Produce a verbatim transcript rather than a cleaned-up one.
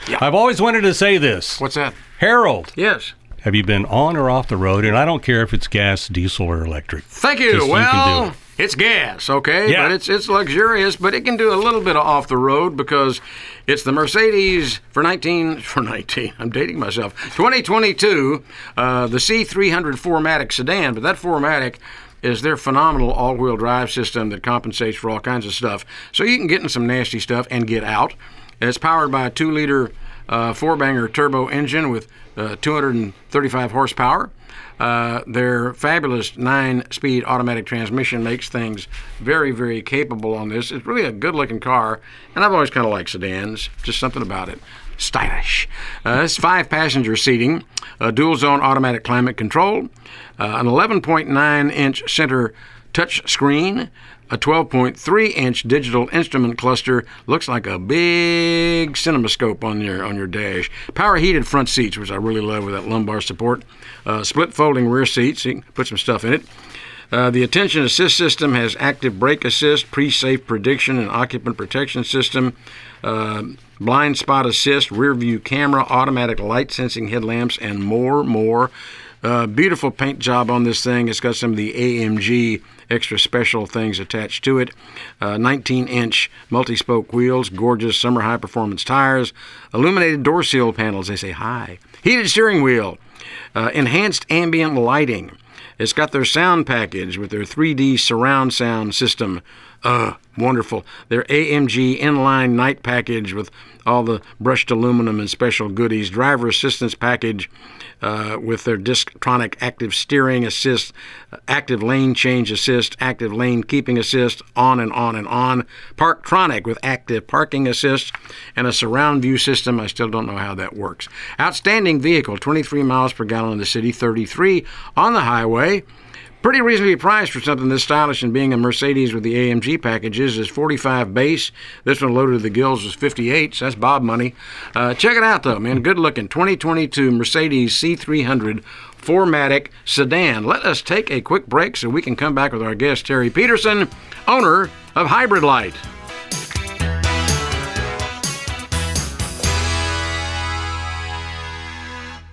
Yeah. I've always wanted to say this. What's that? Harold. Yes. Have you been on or off the road? And I don't care if it's gas, diesel, or electric. Thank you. Just, well, you can do it. It's gas, okay? Yeah. But it's it's luxurious, but it can do a little bit of off the road because it's the Mercedes for nineteen for nineteen. I'm dating myself. twenty twenty-two, uh, the C three hundred four matic sedan, but that four matic is their phenomenal all-wheel drive system that compensates for all kinds of stuff. So you can get in some nasty stuff and get out. It's powered by a two-liter uh, four-banger turbo engine with uh, two hundred thirty-five horsepower. Uh, their fabulous nine-speed automatic transmission makes things very, very capable on this. It's really a good-looking car, and I've always kind of liked sedans. Just something about it. Stylish. Uh, it's five-passenger seating, a dual-zone automatic climate control, uh, an eleven point nine inch center touch screen, a twelve point three inch digital instrument cluster. Looks like a big cinemascope on your on your dash. Power heated front seats, which I really love with that lumbar support. Uh, split folding rear seats, so you can put some stuff in it. Uh, the attention assist system has active brake assist, pre-safe prediction, and occupant protection system. Uh, blind spot assist, rear view camera, automatic light sensing headlamps, and more, more. Uh, beautiful paint job on this thing. It's got some of the A M G extra special things attached to it. Uh, nineteen inch multi-spoke wheels, gorgeous summer high-performance tires, illuminated door seal panels. They say hi. Heated steering wheel, uh, enhanced ambient lighting. It's got their sound package with their three D surround sound system. Uh, wonderful. Their A M G inline night package with all the brushed aluminum and special goodies. Driver assistance package uh, with their Disktronic active steering assist, active lane change assist, active lane keeping assist, on and on and on. Parktronic with active parking assist and a surround view system. I still don't know how that works. Outstanding vehicle, twenty-three miles per gallon in the city, thirty-three on the highway. Pretty reasonably priced for something this stylish, and being a Mercedes with the A M G packages is forty-five base. This one loaded to the gills was fifty-eight, so that's Bob money. Uh, check it out, though, man. Good looking. twenty twenty-two Mercedes C three hundred four matic sedan. Let us take a quick break so we can come back with our guest, Terry Peterson, owner of Hybrid Light.